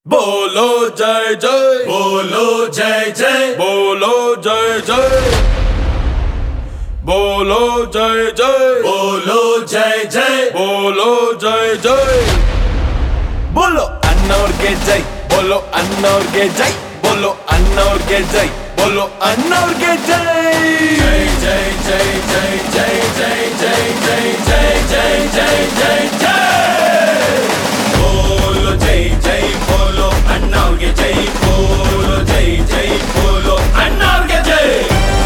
बोलो जय जय, बोलो जय जय, बोलो जय जय, बोलो जय जय, बोलो जय जय, बोलो जय जय, बोलो अन्नोर्गे जय, बोलो अन्नोर्गे जय, बोलो अन्नोर्गे जय, बोलो अन्नोर्गे जय। जय जय जय जय जय जय जय जय जय जय जय जय जय। बोलो जय जय, बोलो अन्नोर्गे जय, बोलो जय जय, बोलो अन्नोर्गे जय।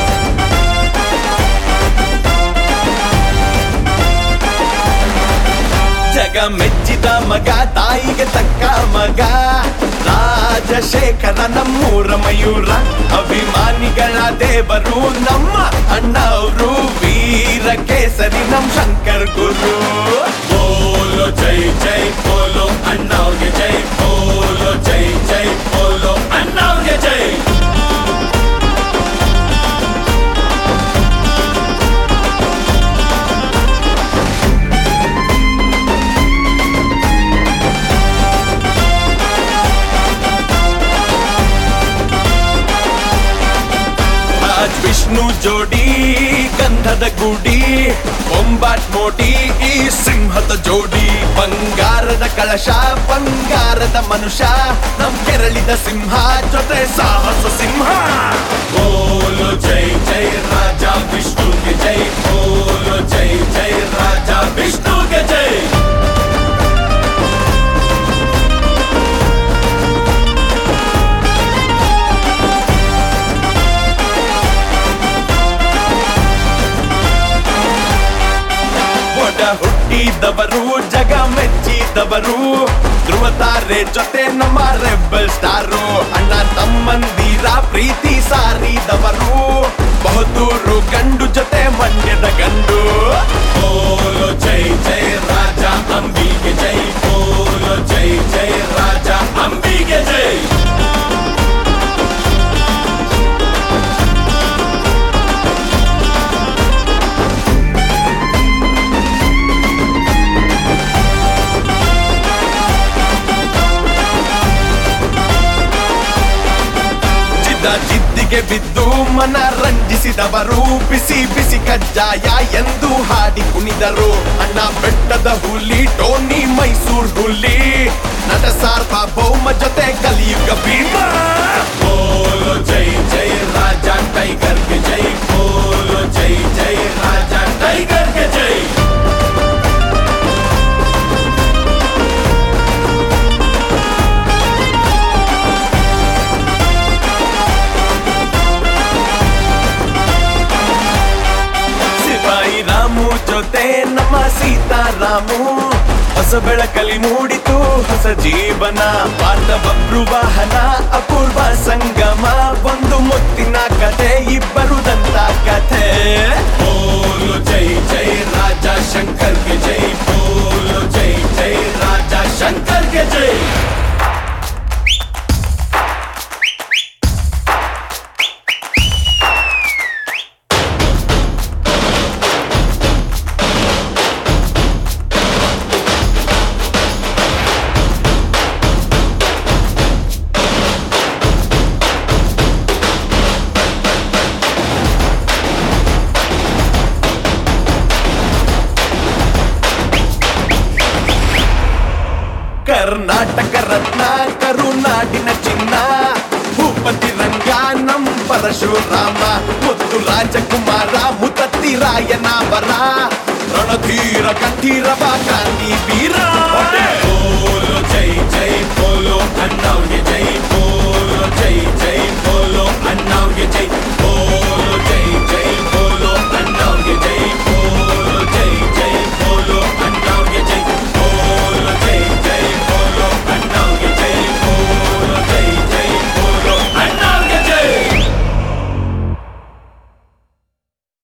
ಜಗ ಮೆಚ್ಚಿದ ಮಗ, ತಾಯಿಗೆ ತಕ್ಕ ಮಗ, ರಾಜಶೇಖರ ನಮ್ಮೂರ ಮಯೂರ, ಅಭಿಮಾನಿಗಳ ದೇವರು ನಮ್ಮ ಅಣ್ಣ ಅವರು, ವೀರ ಕೇಸರಿ ನಮ್ ಶಂಕರ್ ಗುರು. बोलो जय जय, बोलो अन्नोर्गे जय, बोलो जय जय, बोलो अन्नोर्गे जय। ರಾಜ್ ವಿಷ್ಣು ಜೋಡಿ, ಗಂಧದ ಗುಡಿ, ಬೊಂಬಾಟ್ ಮೋಡಿ, ಈ ಸಿಂಹದ ಜೋಡಿ, ಬಂಗಾರದ ಕಳಶ, ಬಂಗಾರದ ಮನುಷ್ಯ, ನಮ್ ಕೆರಳಿದ ಸಿಂಹ ಜೊತೆ ಸಾಹಸ ಸಿಂಹ. बोलो जय जय राजा विष्णु के जय, बोलो जय जय राजा विष्णु के जय। ಒಡ ಹುಟ್ಟಿದವರು, ಜಗ ಮೆಚ್ಚಿದವರು, ಧ್ರುವ ತಾರೆ ಜೊತೆ ನಮ್ಮ ರೆಬಲ್ ಸ್ಟಾರು, ಅಣ್ಣ ತಮ್ಮಂದಿರ ಪ್ರೀತಿ ಸಾರಿದವರು, ಬಹುದೂರು ಗಂಡು ಜೊತೆ ಮಂಡ್ಯದ ಗಂಡು. बोलो जय जय राजा अंबी के जय, बोलो जय जय राजा अंबी के जय। ಜಿದ್ದಿಗೆ ಬಿದ್ದು ಮನ ರಂಜಿಸಿದವರು, ಬಿಸಿ ಬಿಸಿ ಕಜ್ಜಾಯ ಎಂದು ಹಾಡಿ ಕುಣಿದರು, ಅಣ್ಣ ಬೆಟ್ಟದ ಹುಲಿ, ಟೋನಿ ಮೈಸೂರ್ ಹುಲಿ, ನಟ ಸಾರ್ವಭೌಮ ಜೊತೆ ಕಲಿಯುಗ ಭೀಮ. बोलो जय जय राजा टाइगर के जय, बोलो जय जय राजा टाइगर के जय। ಸಿಪಾಯಿ ರಾಮು ಜೊತೆ ನಮ್ಮ ಸೀತಾರಾಮು, ಹೊಸ ಬೆಳಕಲಿ ಮೂಡಿತು ಹೊಸ ಜೀವನ, ಪಾರ್ಥಬಬ್ರು ವಾಹನ, ಅಪೂರ್ವ ಸಂಗಮ, ಒಂದು ಮುತ್ತಿನ ಕಥೆ, ಇಬ್ಬರು ದಂತ ಕಥೆ. बोलो जय जय राजा शंकर के जय, बोलो जय जय राजा शंकर के जय। ಕರ್ನಾಟಕ ರತ್ನ, ಕರುನಾಡಿನ ಚಿನ್ನ, ಭೂಪತಿ ರಂಗ ನಂ ಪರಶುರಾಮ, ಮುತ್ತು ರಾಜಕುಮಾರ ಮುತ್ತತ್ತಿ ರಾಯನವರ, ರಣಧೀರ ಕಂಠೀರವ ಕ್ರಾಂತಿ ವೀರ. बोलो जय जय, बोलो अन्नोर्गे जय, बोलो जय जय